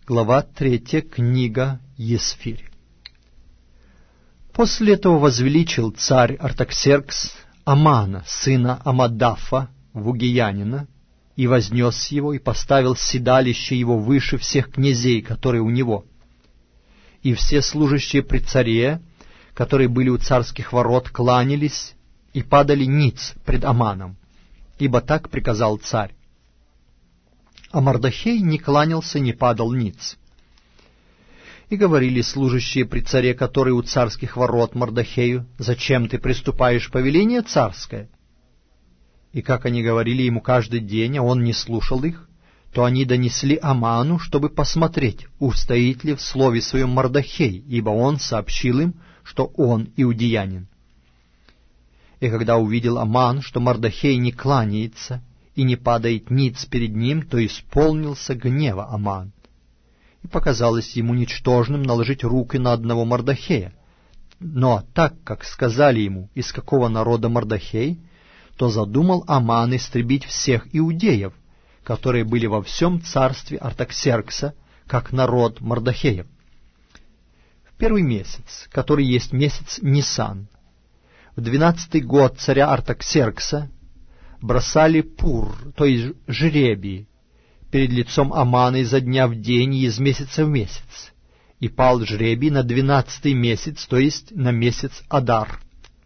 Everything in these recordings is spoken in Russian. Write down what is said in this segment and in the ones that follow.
Глава 3, книга Есфирь. После этого возвеличил царь Артаксеркс Амана, сына Амадафа, вугиянина, и вознес его, и поставил седалище его выше всех князей, которые у него. И все служащие при царе, которые были у царских ворот, кланялись и падали ниц пред Аманом, ибо так приказал царь. А Мордохей не кланялся, не падал ниц. И говорили служащие при царе, которые у царских ворот, Мордохею: «Зачем ты приступаешь повеление царское?» И как они говорили ему каждый день, а он не слушал их, то они донесли Аману, чтобы посмотреть, устоит ли в слове своем Мордохей, ибо он сообщил им, что он иудеянин. И когда увидел Аман, что Мордохей не кланяется и не падает ниц перед ним, то исполнился гнева Аман. И показалось ему ничтожным наложить руки на одного Мордохея. Но так как сказали ему, из какого народа Мордохей, то задумал Аман истребить всех иудеев, которые были во всем царстве Артаксеркса, как народ Мордохеев. В первый месяц, который есть месяц Нисан, в 12-й год царя Артаксеркса, бросали пур, то есть жребий, перед лицом Амана изо дня в день и из месяца в месяц, и пал жребий на 12-й месяц, то есть на месяц Адар.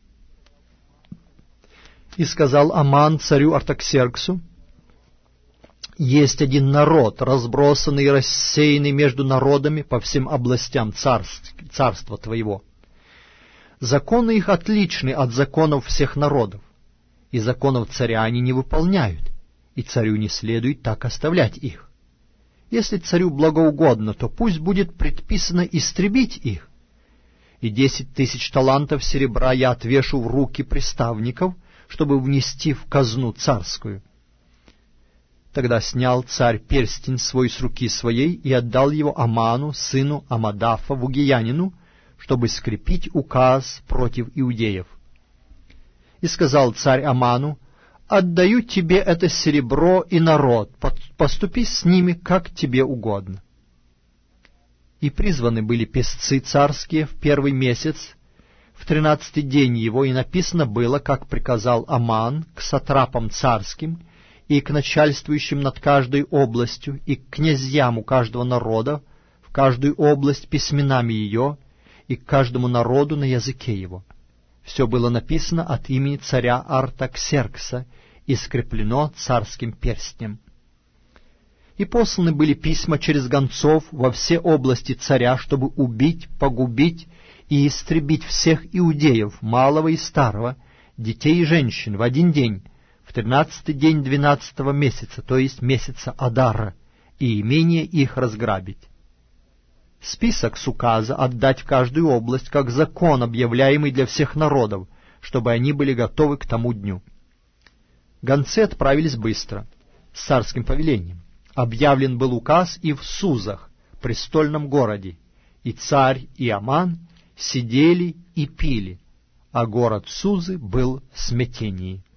И сказал Аман царю Артаксерксу: «Есть один народ, разбросанный и рассеянный между народами по всем областям царства твоего. Законы их отличны от законов всех народов, и законов царя они не выполняют, и царю не следует так оставлять их. Если царю благоугодно, то пусть будет предписано истребить их, и 10 000 талантов серебра я отвешу в руки приставников, чтобы внести в казну царскую». Тогда снял царь перстень свой с руки своей и отдал его Аману, сыну Амадафа, вугиянину, чтобы скрепить указ против иудеев. И сказал царь Аману: «Отдаю тебе это серебро и народ, поступи с ними, как тебе угодно». И призваны были песцы царские в первый месяц, в 13-й день его, и написано было, как приказал Аман, к сатрапам царским и к начальствующим над каждой областью, и к князьям у каждого народа, в каждую область письменами ее, и к каждому народу на языке его. Все было написано от имени царя Артаксеркса и скреплено царским перстнем. И посланы были письма через гонцов во все области царя, чтобы убить, погубить и истребить всех иудеев, малого и старого, детей и женщин, в один день, в 13-й день 12-го месяца, то есть месяца Адара, и имение их разграбить. Список с указа отдать в каждую область, как закон, объявляемый для всех народов, чтобы они были готовы к тому дню. Гонцы отправились быстро, с царским повелением. Объявлен был указ и в Сузах, престольном городе, и царь, и Аман сидели и пили, а город Сузы был в смятении.